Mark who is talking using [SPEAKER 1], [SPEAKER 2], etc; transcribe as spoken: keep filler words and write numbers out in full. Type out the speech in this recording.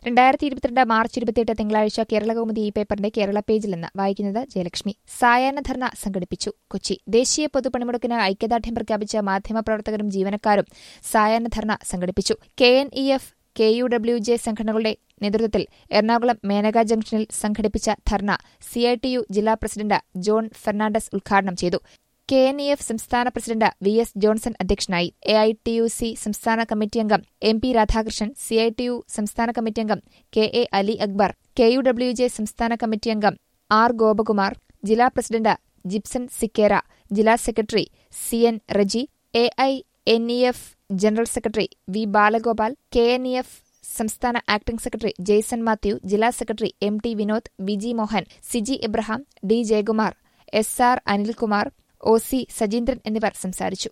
[SPEAKER 1] രണ്ടായിരത്തി ഇരുപത്തിരണ്ട് മാർച്ച് ഇരുപത്തിയെട്ട് തിങ്കളാഴ്ച കേരളകൗമുദി ഈ പേപ്പറിന്റെ കേരള പേജിൽ നിന്ന് വായിക്കുന്നത് ജയലക്ഷ്മി. സായാഹ്ന ധർണ സംഘടിപ്പിച്ചു. കൊച്ചി. ദേശീയ പൊതുപണിമുടക്കിന് ഐക്യദാർഢ്യം പ്രഖ്യാപിച്ച മാധ്യമപ്രവർത്തകരും ജീവനക്കാരും സായാഹ്ന ധർണ സംഘടിപ്പിച്ചു. K N E F, K U W J സംഘടനകളുടെ നേതൃത്വത്തിൽ എറണാകുളം മേനക ജംഗ്ഷനിൽ സംഘടിപ്പിച്ച ധർണ സി ഐ ടി യു ജില്ലാ പ്രസിഡന്റ് ജോൺ ഫെർണാണ്ടസ് ഉദ്ഘാടനം ചെയ്തു. കെ എൻ ഇ എഫ് സംസ്ഥാന പ്രസിഡന്റ് വി എസ് ജോൺസൺ അധ്യക്ഷനായി. A I T U C സംസ്ഥാന കമ്മിറ്റി അംഗം M P Radhakrishnan, C I T U സംസ്ഥാന കമ്മിറ്റി അംഗം K A Ali Akbar, K U W J സംസ്ഥാന കമ്മിറ്റി അംഗം ആർ ഗോപകുമാർ, ജില്ലാ പ്രസിഡന്റ് ജിപ്സൺ സിക്കേര, ജില്ലാ secretary C N Reji, A I N E F general secretary V Balagopal, K N E F സംസ്ഥാന acting secretary Jaison Mathew, ജില്ലാ secretary M T Vinod, V G Mohan, Siji Abraham, D Jayakumar, S R Anilkumar, O C Sajeendran എന്നിവർ സംസാരിച്ചു.